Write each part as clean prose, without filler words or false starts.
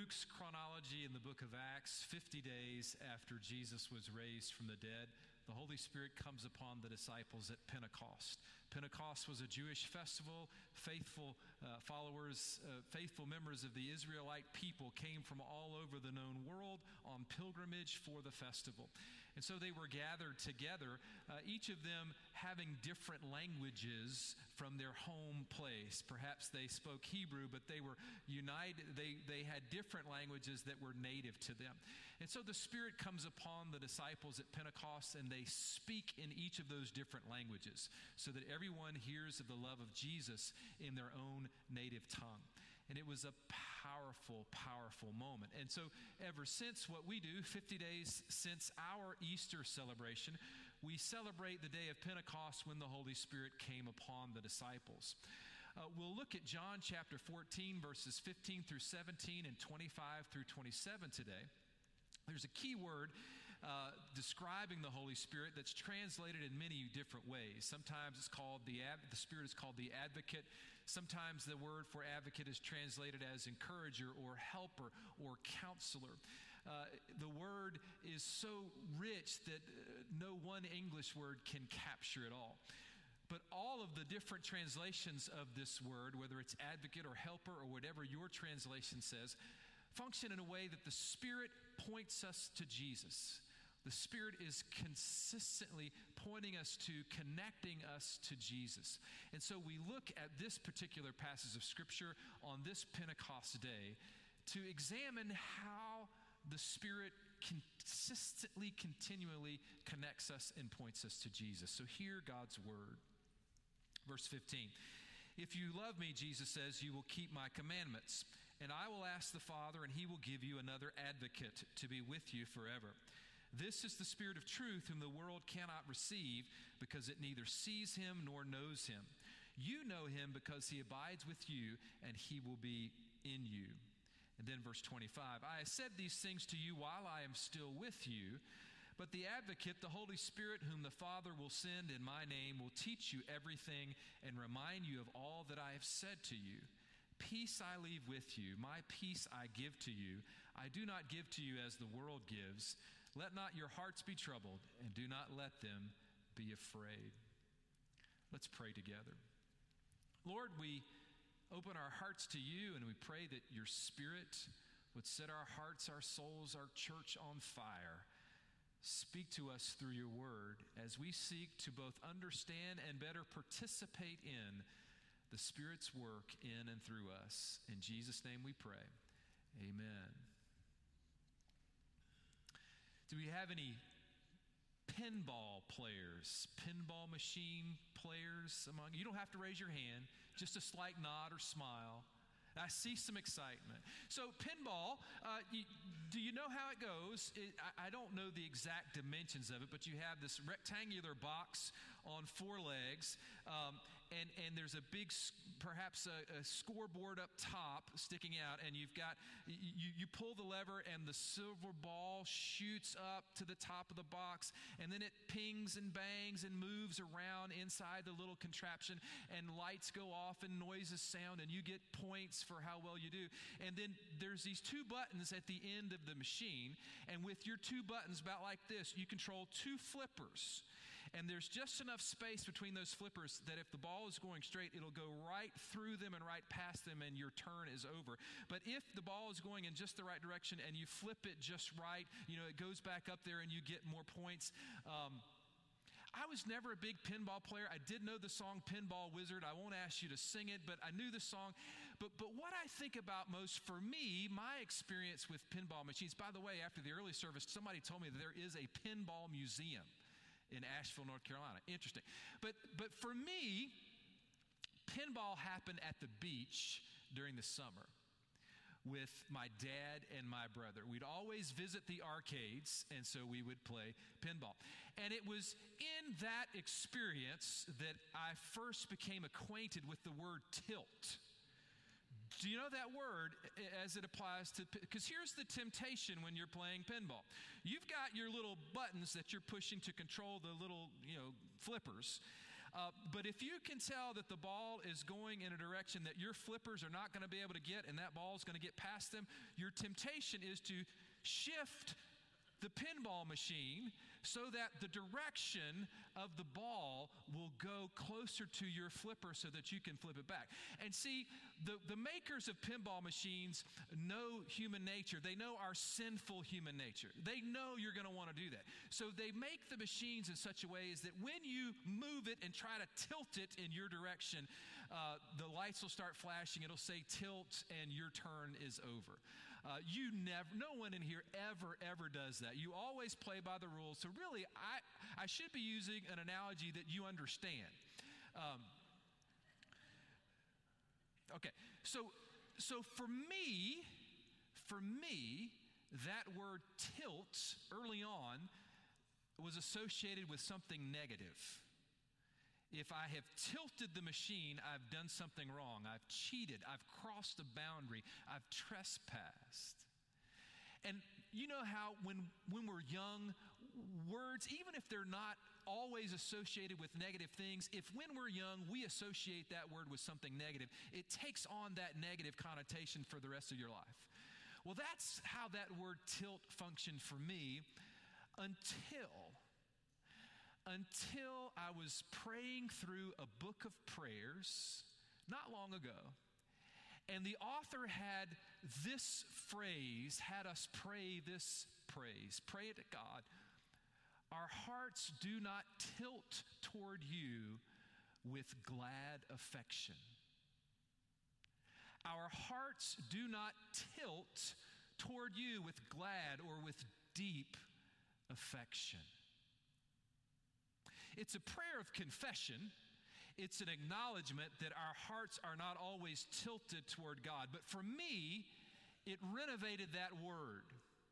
Luke's chronology in the book of Acts, 50 days after Jesus was raised from the dead, the Holy Spirit comes upon the disciples at Pentecost. Pentecost was a Jewish festival. Faithful faithful members of the Israelite people came from all over the known world on pilgrimage for the festival. And so they were gathered together, each of them having different languages from their home place. Perhaps they spoke Hebrew, but they were united. They had different languages that were native to them. And so the Spirit comes upon the disciples at Pentecost, and they speak in each of those different languages so that everyone hears of the love of Jesus in their own native tongue. And it was a powerful, powerful moment. And so ever since, what we do, 50 days since our Easter celebration, we celebrate the day of Pentecost when the Holy Spirit came upon the disciples. We'll look at John chapter 14, verses 15 through 17 and 25 through 27 today. There's a key word describing the Holy Spirit that's translated in many different ways. Sometimes it's called the Spirit is called the advocate. Sometimes the word for advocate is translated as encourager or helper or counselor. The word is so rich that no one English word can capture it all. But all of the different translations of this word, whether it's advocate or helper or whatever your translation says, function in a way that the Spirit points us to Jesus. The Spirit is consistently pointing us to, connecting us to Jesus. And so we look at this particular passage of Scripture on this Pentecost day to examine how the Spirit consistently, continually connects us and points us to Jesus. So hear God's word. Verse 15. If you love me, Jesus says, you will keep my commandments. And I will ask the Father, and he will give you another advocate to be with you forever. This is the Spirit of truth, whom the world cannot receive, because it neither sees him nor knows him. You know him because he abides with you, and he will be in you. And then verse 25, I have said these things to you while I am still with you, but the advocate, the Holy Spirit, whom the Father will send in my name, will teach you everything and remind you of all that I have said to you. Peace I leave with you, my peace I give to you. I do not give to you as the world gives. Let not your hearts be troubled, and do not let them be afraid. Let's pray together. Lord, we open our hearts to you, and we pray that your Spirit would set our hearts, our souls, our church on fire. Speak to us through your word as we seek to both understand and better participate in the Spirit's work in and through us. In Jesus' name we pray. Amen. Do we have any pinball players, pinball machine players among you? You don't have to raise your hand, just a slight nod or smile. I see some excitement. So pinball, do you know how it goes? I don't know the exact dimensions of it, but you have this rectangular box on four legs, and there's a big, perhaps a scoreboard up top sticking out, and you've got, you pull the lever, and the silver ball shoots up to the top of the box, and then it pings and bangs and moves around inside the little contraption, and lights go off and noises sound, and you get points for how well you do. And then there's these two buttons at the end of the machine, and with your two buttons about like this, you control two flippers, and there's just enough space between those flippers that if the ball is going straight, it'll go right through them and right past them, and your turn is over. But if the ball is going in just the right direction and you flip it just right, it goes back up there and you get more points. I was never a big pinball player. I did know the song Pinball Wizard. I won't ask you to sing it, but I knew the song. But what I think about most, for me, my experience with pinball machines, by the way, after the early service, somebody told me that there is a pinball museum in Asheville, North Carolina. Interesting. But for me, pinball happened at the beach during the summer with my dad and my brother. We'd always visit the arcades, and so we would play pinball. And it was in that experience that I first became acquainted with the word tilt. Do you know that word as it applies to, because here's the temptation when you're playing pinball. You've got your little buttons that you're pushing to control the little, flippers. But if you can tell that the ball is going in a direction that your flippers are not going to be able to get, and that ball is going to get past them, your temptation is to shift the pinball machine so that the direction of the ball will go closer to your flipper so that you can flip it back. And see, the makers of pinball machines know human nature. They know our sinful human nature. They know you're going to want to do that. So they make the machines in such a way is that when you move it and try to tilt it in your direction, the lights will start flashing. It'll say tilt and your turn is over. No one in here ever does that. You always play by the rules. So really, I should be using an analogy that you understand. Okay, so for me, that word tilt early on was associated with something negative. If I have tilted the machine, I've done something wrong. I've cheated. I've crossed a boundary. I've trespassed. And you know how when we're young, words, even if they're not always associated with negative things, if when we're young we associate that word with something negative, it takes on that negative connotation for the rest of your life. Well, that's how that word tilt functioned for me until I was praying through a book of prayers not long ago. And the author had this phrase, had us pray this praise. Pray it to God. Our hearts do not tilt toward you with glad affection. Our hearts do not tilt toward you with glad or with deep affection. It's a prayer of confession. It's an acknowledgement that our hearts are not always tilted toward God. But for me, it renovated that word.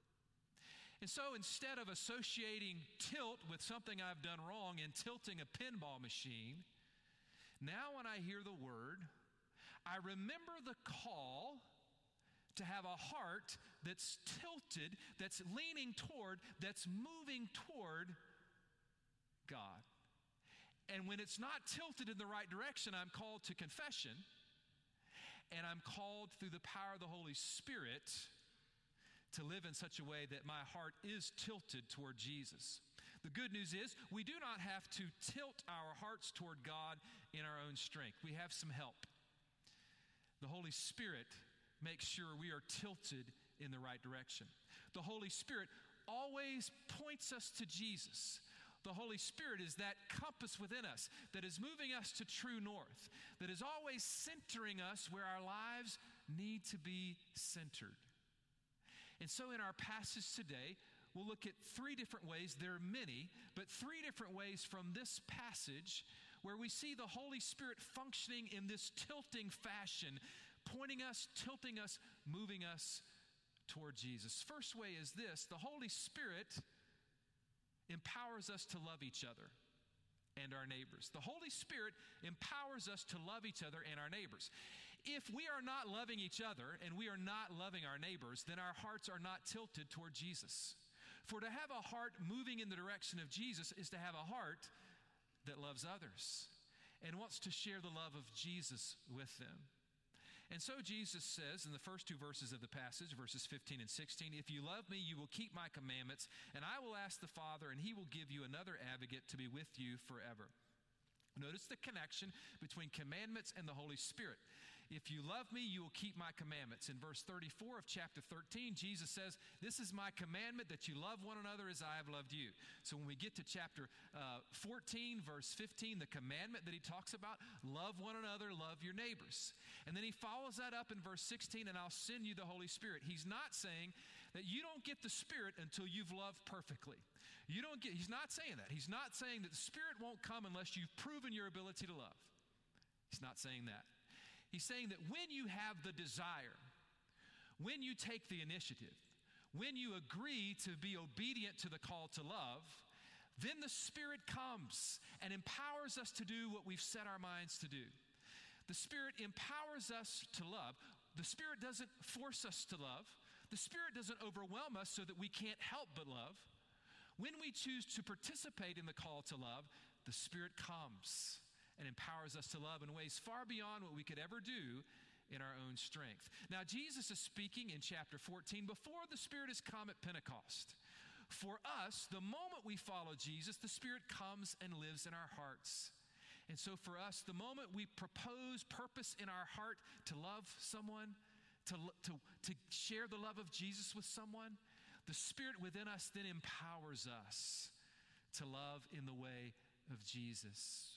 And so instead of associating tilt with something I've done wrong and tilting a pinball machine, now when I hear the word, I remember the call to have a heart that's tilted, that's leaning toward, that's moving toward God. And when it's not tilted in the right direction, I'm called to confession, and I'm called through the power of the Holy Spirit to live in such a way that my heart is tilted toward Jesus. The good news is we do not have to tilt our hearts toward God in our own strength. We have some help. The Holy Spirit makes sure we are tilted in the right direction. The Holy Spirit always points us to Jesus. The Holy Spirit is that compass within us that is moving us to true north, that is always centering us where our lives need to be centered. And so in our passage today, we'll look at three different ways. There are many, but three different ways from this passage where we see the Holy Spirit functioning in this tilting fashion, pointing us, tilting us, moving us toward Jesus. First way is this: the Holy Spirit empowers us to love each other and our neighbors. The Holy Spirit empowers us to love each other and our neighbors. If we are not loving each other and we are not loving our neighbors, then our hearts are not tilted toward Jesus. For to have a heart moving in the direction of Jesus is to have a heart that loves others and wants to share the love of Jesus with them. And so Jesus says in the first two verses of the passage, verses 15 and 16, if you love me, you will keep my commandments, and I will ask the Father, and he will give you another advocate to be with you forever. Notice the connection between commandments and the Holy Spirit. If you love me, you will keep my commandments. In verse 34 of chapter 13, Jesus says, this is my commandment, that you love one another as I have loved you. So when we get to chapter 14, verse 15, the commandment that he talks about, love one another, love your neighbors. And then he follows that up in verse 16, and I'll send you the Holy Spirit. He's not saying that you don't get the Spirit until you've loved perfectly. He's not saying that. He's not saying that the Spirit won't come unless you've proven your ability to love. He's not saying that. He's saying that when you have the desire, when you take the initiative, when you agree to be obedient to the call to love, then the Spirit comes and empowers us to do what we've set our minds to do. The Spirit empowers us to love. The Spirit doesn't force us to love. The Spirit doesn't overwhelm us so that we can't help but love. When we choose to participate in the call to love, the Spirit comes and empowers us to love in ways far beyond what we could ever do in our own strength. Now, Jesus is speaking in chapter 14 before the Spirit has come at Pentecost. For us, the moment we follow Jesus, the Spirit comes and lives in our hearts. And so for us, the moment we propose purpose in our heart to love someone, to share the love of Jesus with someone, the Spirit within us then empowers us to love in the way of Jesus.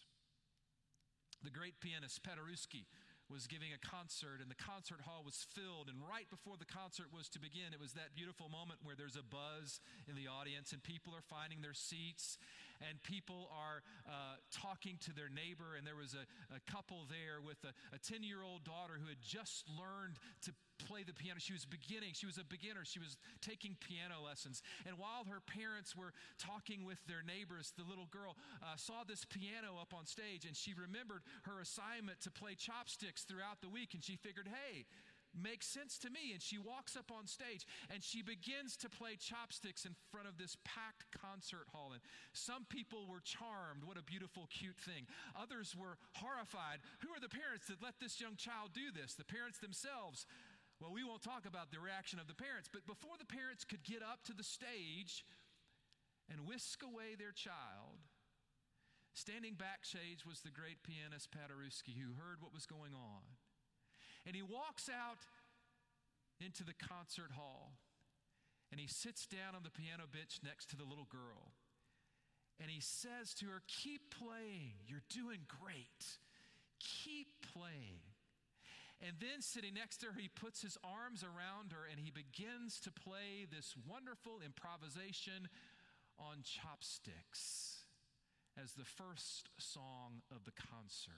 The great pianist Paderewski was giving a concert, and the concert hall was filled, and right before the concert was to begin, it was that beautiful moment where there's a buzz in the audience, and people are finding their seats, and people are talking to their neighbor, and there was a couple there with a 10-year-old daughter who had just learned to play the piano. She was a beginner. She was taking piano lessons. And while her parents were talking with their neighbors, the little girl saw this piano up on stage, and she remembered her assignment to play chopsticks throughout the week, and she figured, hey, makes sense to me. And she walks up on stage and she begins to play chopsticks in front of this packed concert hall. And some people were charmed. What a beautiful, cute thing. Others were horrified. Who are the parents that let this young child do this? The parents themselves. Well, we won't talk about the reaction of the parents, but before the parents could get up to the stage and whisk away their child, standing backstage was the great pianist Paderewski, who heard what was going on. And he walks out into the concert hall, and he sits down on the piano bench next to the little girl. And he says to her, keep playing. You're doing great. Keep playing. And then sitting next to her, he puts his arms around her, and he begins to play this wonderful improvisation on chopsticks as the first song of the concert.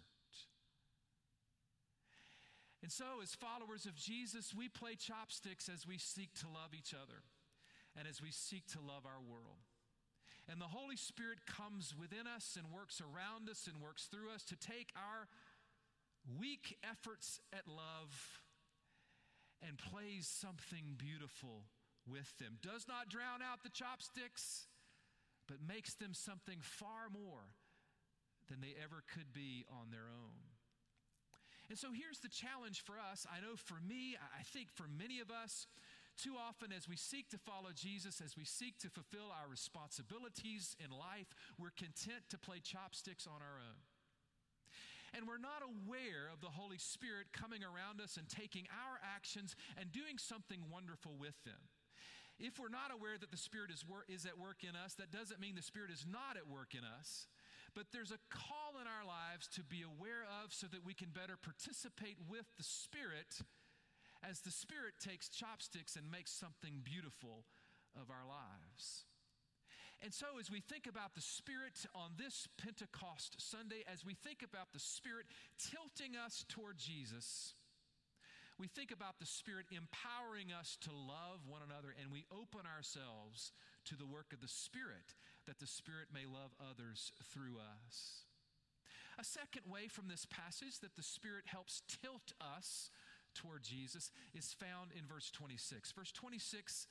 And so, as followers of Jesus, we play chopsticks as we seek to love each other and as we seek to love our world. And the Holy Spirit comes within us and works around us and works through us to take our weak efforts at love and plays something beautiful with them. Does not drown out the chopsticks, but makes them something far more than they ever could be on their own. And so here's the challenge for us. I know for me, I think for many of us, too often as we seek to follow Jesus, as we seek to fulfill our responsibilities in life, we're content to play chopsticks on our own. And we're not aware of the Holy Spirit coming around us and taking our actions and doing something wonderful with them. If we're not aware that the Spirit is at work in us, that doesn't mean the Spirit is not at work in us. But there's a call in our lives to be aware of so that we can better participate with the Spirit as the Spirit takes chopsticks and makes something beautiful of our lives. And so as we think about the Spirit on this Pentecost Sunday, as we think about the Spirit tilting us toward Jesus, we think about the Spirit empowering us to love one another, and we open ourselves to the work of the Spirit, that the Spirit may love others through us. A second way from this passage that the Spirit helps tilt us toward Jesus is found in verse 26. Verse 26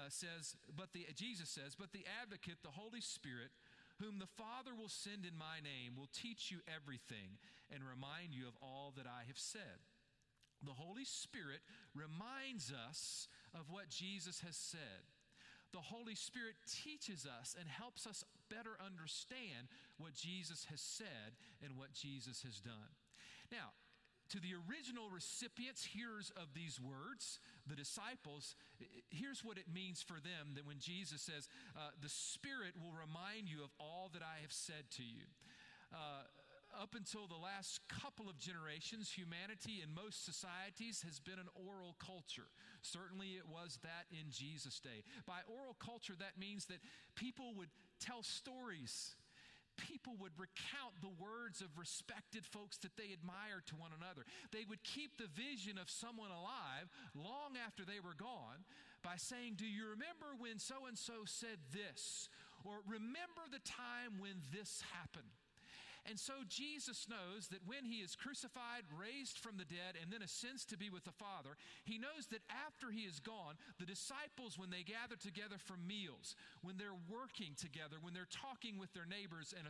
Jesus says, but the Advocate, the Holy Spirit, whom the Father will send in my name, will teach you everything and remind you of all that I have said. The Holy Spirit reminds us of what Jesus has said. The Holy Spirit teaches us and helps us better understand what Jesus has said and what Jesus has done. Now, to the original recipients, hearers of these words, the disciples, here's what it means for them that when Jesus says, the Spirit will remind you of all that I have said to you. Up until the last couple of generations, humanity in most societies has been an oral culture. Certainly it was that in Jesus' day. By oral culture, that means that people would tell stories. People would recount the words of respected folks that they admired to one another. They would keep the vision of someone alive long after they were gone by saying, do you remember when so-and-so said this? Or remember the time when this happened? And so Jesus knows that when he is crucified, raised from the dead, and then ascends to be with the Father, he knows that after he is gone, the disciples, when they gather together for meals, when they're working together, when they're talking with their neighbors, and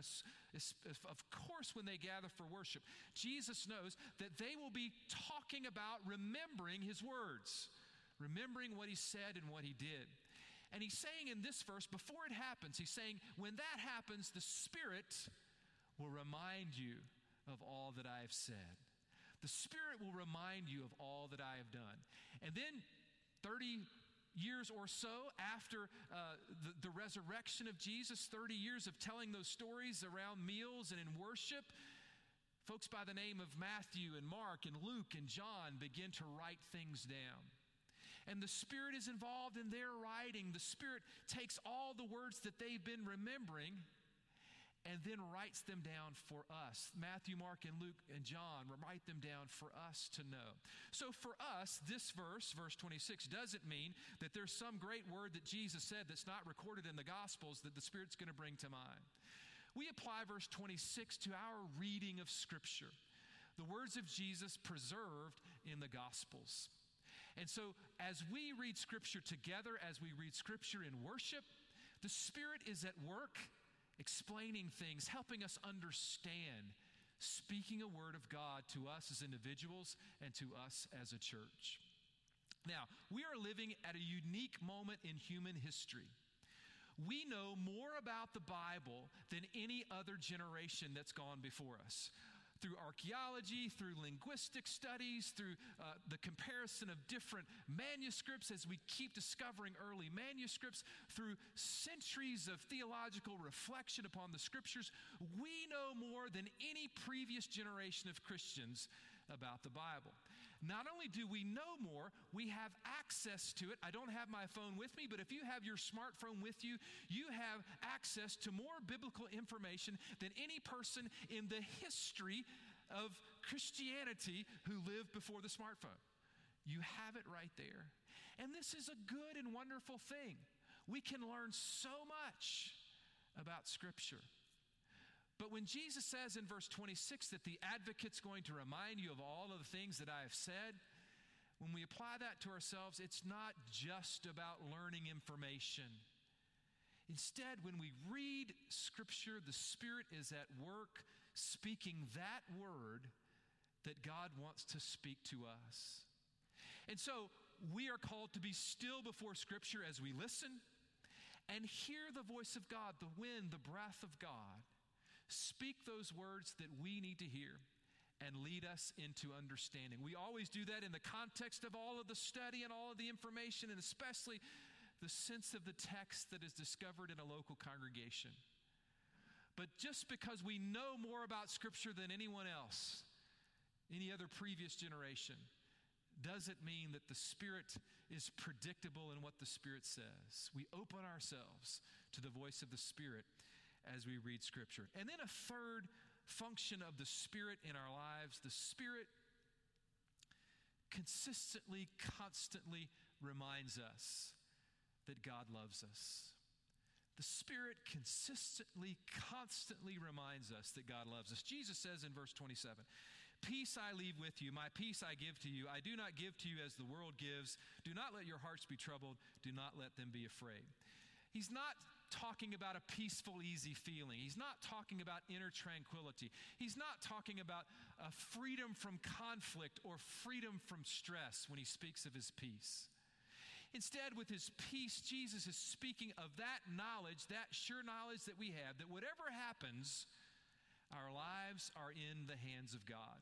of course when they gather for worship, Jesus knows that they will be talking about remembering his words, remembering what he said and what he did. And he's saying in this verse, before it happens, he's saying, when that happens, the Spirit will remind you of all that I have said. The Spirit will remind you of all that I have done. And then 30 years or so after the resurrection of Jesus, 30 years of telling those stories around meals and in worship, folks by the name of Matthew and Mark and Luke and John begin to write things down. And the Spirit is involved in their writing. The Spirit takes all the words that they've been remembering and then writes them down for us. Matthew, Mark, and Luke, and John write them down for us to know. So for us, this verse 26, doesn't mean that there's some great word that Jesus said that's not recorded in the Gospels that the Spirit's going to bring to mind. We apply verse 26 to our reading of Scripture, the words of Jesus preserved in the Gospels. And so as we read Scripture together, as we read Scripture in worship, the Spirit is at work explaining things, helping us understand, speaking a word of God to us as individuals and to us as a church. Now, we are living at a unique moment in human history. We know more about the Bible than any other generation that's gone before us. Through archaeology, through linguistic studies, through the comparison of different manuscripts as we keep discovering early manuscripts, through centuries of theological reflection upon the Scriptures, we know more than any previous generation of Christians about the Bible. Not only do we know more, we have access to it. I don't have my phone with me, but if you have your smartphone with you, you have access to more biblical information than any person in the history of Christianity who lived before the smartphone. You have it right there. And this is a good and wonderful thing. We can learn so much about Scripture. But when Jesus says in verse 26 that the advocate's going to remind you of all of the things that I have said, when we apply that to ourselves, it's not just about learning information. Instead, when we read Scripture, the Spirit is at work speaking that word that God wants to speak to us. And so we are called to be still before Scripture as we listen and hear the voice of God, the wind, the breath of God. Speak those words that we need to hear and lead us into understanding. We always do that in the context of all of the study and all of the information, and especially the sense of the text that is discovered in a local congregation. But just because we know more about Scripture than anyone else, any other previous generation, doesn't mean that the Spirit is predictable in what the Spirit says. We open ourselves to the voice of the Spirit as we read Scripture. And then a third function of the Spirit in our lives, the Spirit consistently, constantly reminds us that God loves us. The Spirit consistently, constantly reminds us that God loves us. Jesus says in verse 27, "Peace I leave with you, my peace I give to you. I do not give to you as the world gives. Do not let your hearts be troubled. Do not let them be afraid." He's not talking about a peaceful, easy feeling. He's not talking about inner tranquility. He's not talking about a freedom from conflict or freedom from stress when he speaks of his peace. Instead, with his peace, Jesus is speaking of that knowledge, that sure knowledge that we have, that whatever happens, our lives are in the hands of God.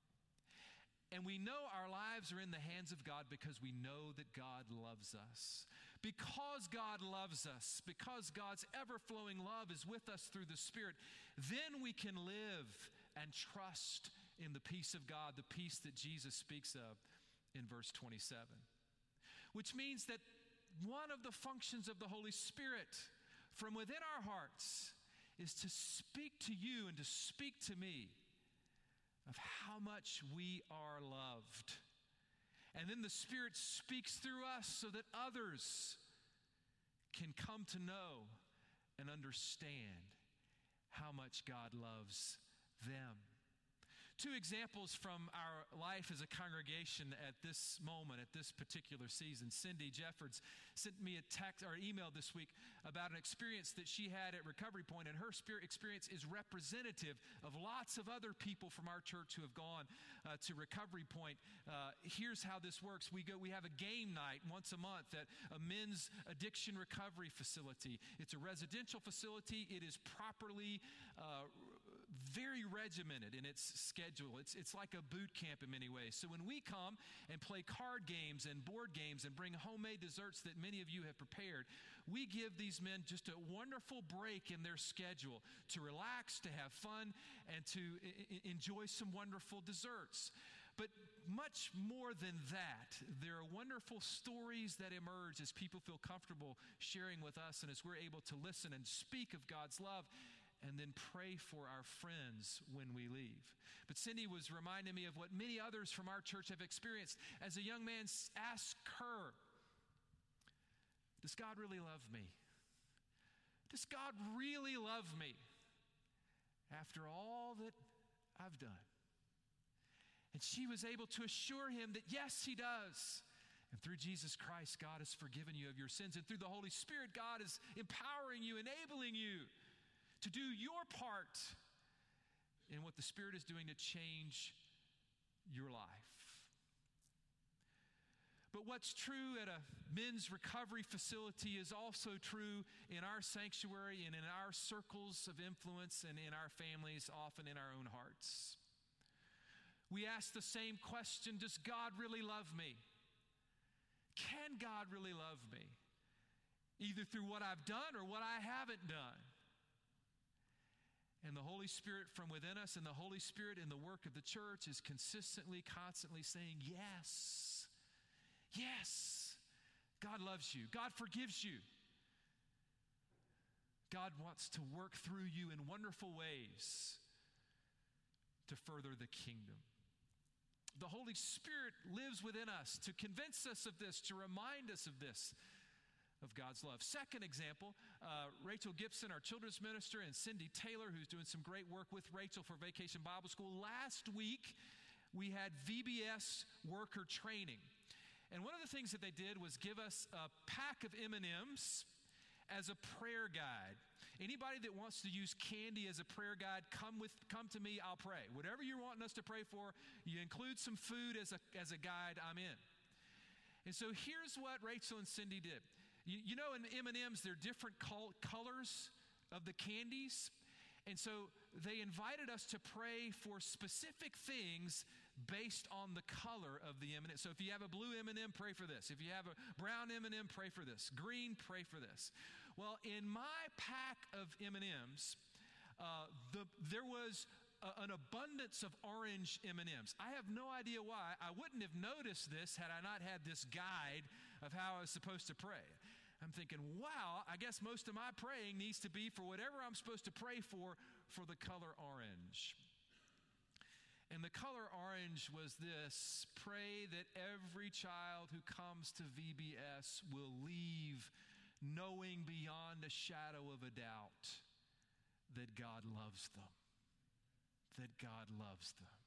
And we know our lives are in the hands of God because we know that God loves us. Because God loves us, because God's ever-flowing love is with us through the Spirit, then we can live and trust in the peace of God, the peace that Jesus speaks of in verse 27. Which means that one of the functions of the Holy Spirit from within our hearts is to speak to you and to speak to me of how much we are loved. And then the Spirit speaks through us so that others can come to know and understand how much God loves them. Two examples from our life as a congregation at this moment, at this particular season. Cindy Jeffords sent me a text or email this week about an experience that she had at Recovery Point, and her experience is representative of lots of other people from our church who have gone to Recovery Point. Here's how this works. We have a game night once a month at a men's addiction recovery facility. It's a residential facility. It is properly very regimented in its schedule. It's like a boot camp in many ways. So when we come and play card games and board games and bring homemade desserts that many of you have prepared, we give these men just a wonderful break in their schedule to relax, to have fun, and to enjoy some wonderful desserts. But much more than that, there are wonderful stories that emerge as people feel comfortable sharing with us and as we're able to listen and speak of God's love and then pray for our friends when we leave. But Cindy was reminding me of what many others from our church have experienced. As a young man asked her, does God really love me? Does God really love me after all that I've done? And she was able to assure him that yes, he does. And through Jesus Christ, God has forgiven you of your sins. And through the Holy Spirit, God is empowering you, enabling you to do your part in what the Spirit is doing to change your life. But what's true at a men's recovery facility is also true in our sanctuary and in our circles of influence and in our families, often in our own hearts. We ask the same question, does God really love me? Can God really love me? Either through what I've done or what I haven't done. And the Holy Spirit from within us and the Holy Spirit in the work of the church is consistently, constantly saying, yes, yes, God loves you. God forgives you. God wants to work through you in wonderful ways to further the kingdom. The Holy Spirit lives within us to convince us of this, to remind us of this, of God's love. Second example, Rachel Gibson, our children's minister, and Cindy Taylor, who's doing some great work with Rachel for Vacation Bible School. Last week, we had VBS worker training. And one of the things that they did was give us a pack of M&Ms as a prayer guide. Anybody that wants to use candy as a prayer guide, come to me, I'll pray. Whatever you're wanting us to pray for, you include some food as a guide, I'm in. And so here's what Rachel and Cindy did. You know, in M&Ms, there are different colors of the candies. And so they invited us to pray for specific things based on the color of the M&M. So if you have a blue M&M, pray for this. If you have a brown M&M, pray for this. Green, pray for this. Well, in my pack of M&Ms, there was an abundance of orange M&Ms. I have no idea why. I wouldn't have noticed this had I not had this guide of how I was supposed to pray. I'm thinking, wow, I guess most of my praying needs to be for whatever I'm supposed to pray for the color orange. And the color orange was this: pray that every child who comes to VBS will leave knowing beyond a shadow of a doubt that God loves them. That God loves them.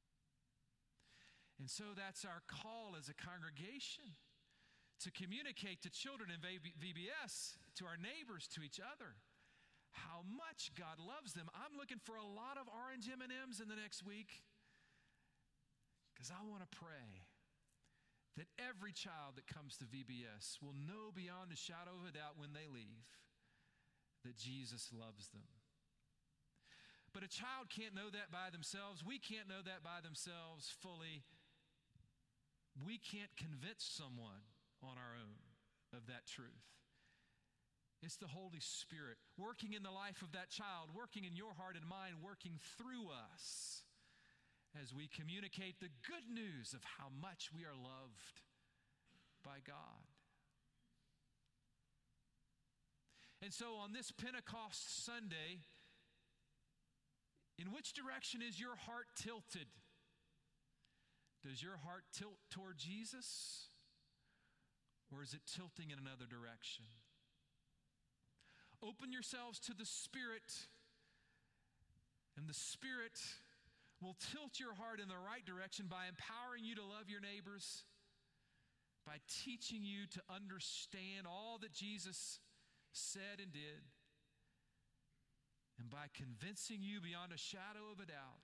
And so that's our call as a congregation, to communicate to children in VBS, to our neighbors, to each other, how much God loves them. I'm looking for a lot of orange M&Ms in the next week because I want to pray that every child that comes to VBS will know beyond a shadow of a doubt when they leave that Jesus loves them. But a child can't know that by themselves. We can't know that by themselves fully. We can't convince someone on our own of that truth. It's the Holy Spirit working in the life of that child, working in your heart and mind, working through us as we communicate the good news of how much we are loved by God. And so on this Pentecost Sunday, in which direction is your heart tilted? Does your heart tilt toward Jesus? Or is it tilting in another direction? Open yourselves to the Spirit And the Spirit will tilt your heart in the right direction by empowering you to love your neighbors, by teaching you to understand all that Jesus said and did, and by convincing you beyond a shadow of a doubt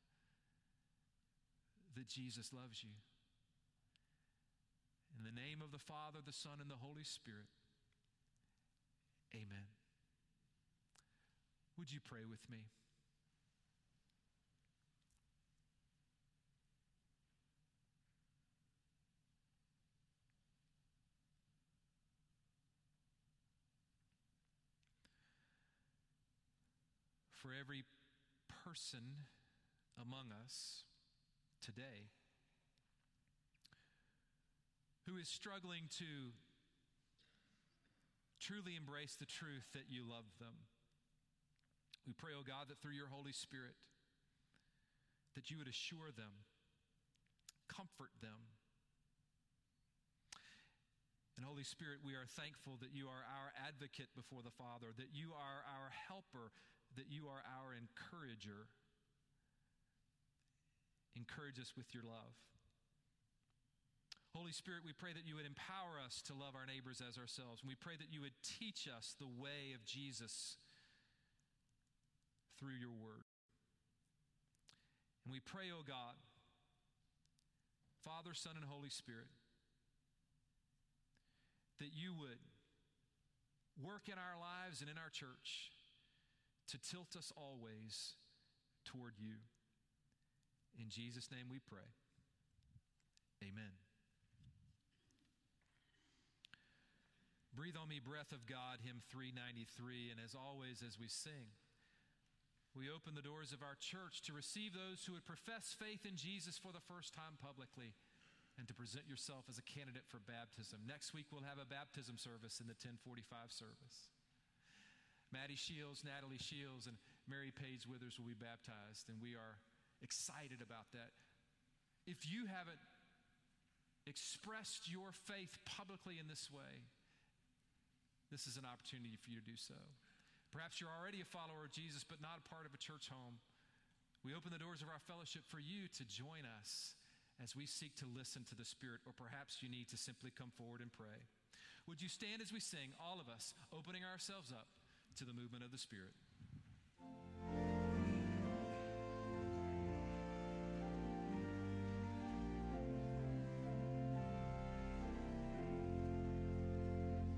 that Jesus loves you. In the name of the Father, the Son, and the Holy Spirit, amen. Would you pray with me? For every person among us today who is struggling to truly embrace the truth that you love them, we pray, oh God, that through your Holy Spirit, that you would assure them, comfort them. And Holy Spirit, we are thankful that you are our advocate before the Father, that you are our helper, that you are our encourager. Encourage us with your love. Holy Spirit, we pray that you would empower us to love our neighbors as ourselves. And we pray that you would teach us the way of Jesus through your word. And we pray, oh God, Father, Son, and Holy Spirit, that you would work in our lives and in our church to tilt us always toward you. In Jesus' name we pray. Amen. Breathe on Me, Breath of God, hymn 393. And as always, as we sing, we open the doors of our church to receive those who would profess faith in Jesus for the first time publicly and to present yourself as a candidate for baptism. Next week, we'll have a baptism service in the 1045 service. Maddie Shields, Natalie Shields, and Mary Page Withers will be baptized, and we are excited about that. If you haven't expressed your faith publicly in this way, this is an opportunity for you to do so. Perhaps you're already a follower of Jesus, but not a part of a church home. We open the doors of our fellowship for you to join us as we seek to listen to the Spirit, or perhaps you need to simply come forward and pray. Would you stand as we sing, all of us, opening ourselves up to the movement of the Spirit?